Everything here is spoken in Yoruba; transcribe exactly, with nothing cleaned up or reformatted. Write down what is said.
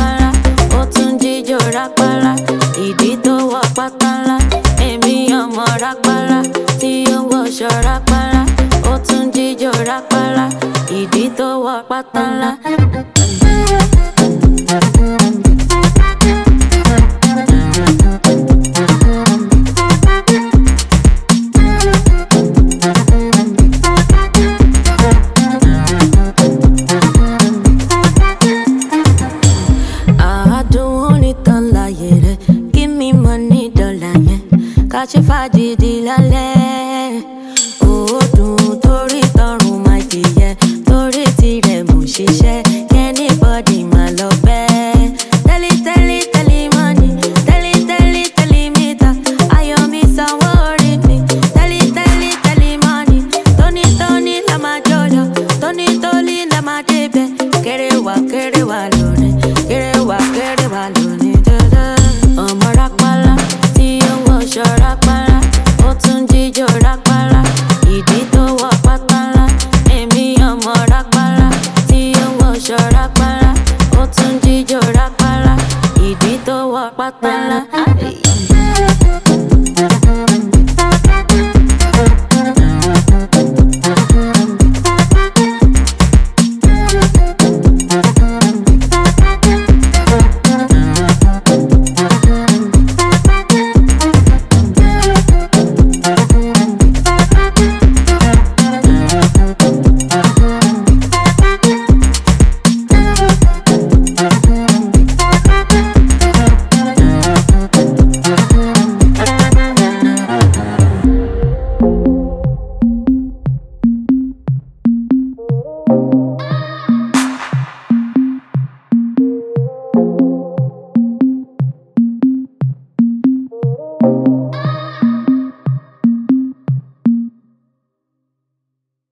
rápálá, ó tún jíjó rápálá, ìdí tó wọ pátá ńlá. Èmi ọmọ rápálá tí ó ń wọṣọ rápálá, ó tún jíjó rápálá, ìdí tó wọ pátá ńlá. Kachi fàjìdì lálẹ́, ó dùn torí tọrùn máa jìyẹ, torí tirẹ̀ mò ń ṣiṣẹ́, kẹ́nìbọ̀dì máa lọ bẹ́ẹ̀. Tẹ́lí tẹ́lí tẹ́lí mọ́nì, tẹ́lí tẹ́lí tẹ́lí mítà, ayọ̀ mi sanwó orí mi. Tẹ́lí tẹ́lí tẹ́lí mọ́nì, tóní tóní la máa jọlọ, tóní tóní la máa débẹ̀. Kéré wá kéré wá lónìí, kéré wá kéré wá lónìí. Ọmọ rápálá tí ó ń wọṣọ rápálá, ó tún jíjó rápálá, ìdí tó wọ pátá ńlá. Èmi ọmọ rápálá tí ó ń wọṣọ rápálá, ó tún jíjó rápálá, ìdí tó wọ pátá ńlá.